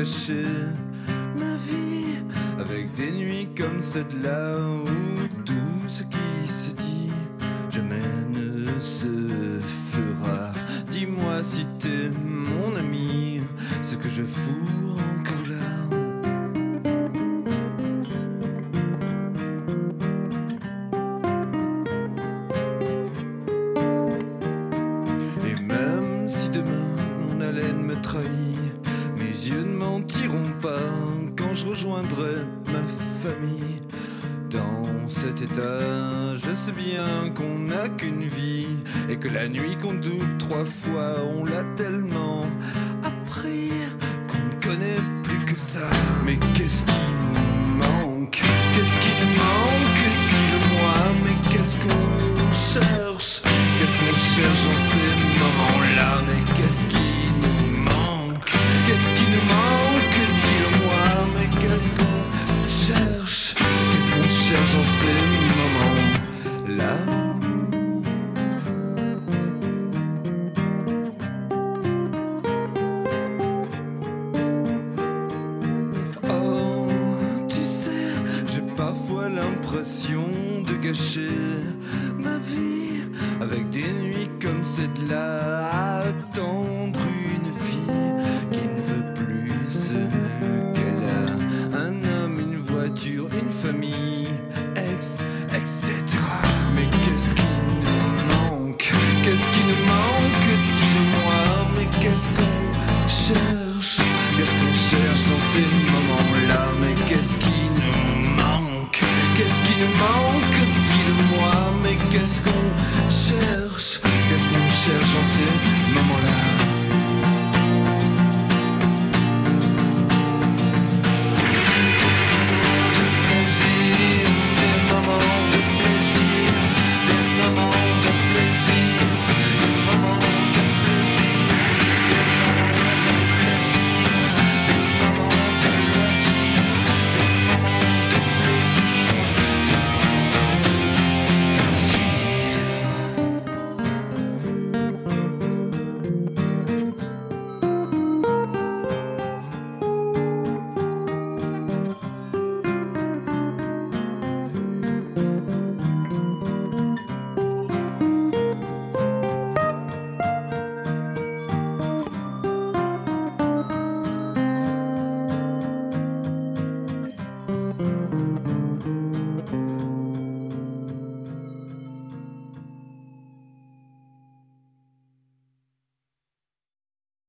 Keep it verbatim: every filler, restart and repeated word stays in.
gâcher ma vie avec des nuits comme celle-là où tout ce qui se dit jamais ne se fera. Dis-moi si t'es mon ami, ce que je fous encore là. Mes yeux ne mentiront pas quand je rejoindrai ma famille. Dans cet état, je sais bien qu'on n'a qu'une vie et que la nuit qu'on double trois fois, on l'a tellement appris qu'on ne connaît plus que ça. Mais qu'est-ce qui nous manque? Qu'est-ce qui nous manque? Dis-le-moi, mais qu'est-ce qu'on cherche? Qu'est-ce qu'on cherche dans ces moments-là? Mais qu'est-ce qui Qu'est-ce qui nous manque? Dis-le-moi, mais qu'est-ce qu'on cherche? Qu'est-ce qu'on cherche dans ces moments-là? Oh, tu sais, j'ai parfois l'impression de gâcher ma vie avec des nuits comme celle-là, à attendre une fille qui ne veut plus ce qu'elle a. Un homme, une voiture, une famille, ex, et cetera. Mais qu'est-ce qui nous manque? Qu'est-ce qui nous manque? Dis-le-moi, mais qu'est-ce qu'on cherche? Qu'est-ce qu'on cherche dans ces moments-là? Mais qu'est-ce qui nous manque? Qu'est-ce qui nous manque? Dis-le-moi, mais qu'est-ce qu'on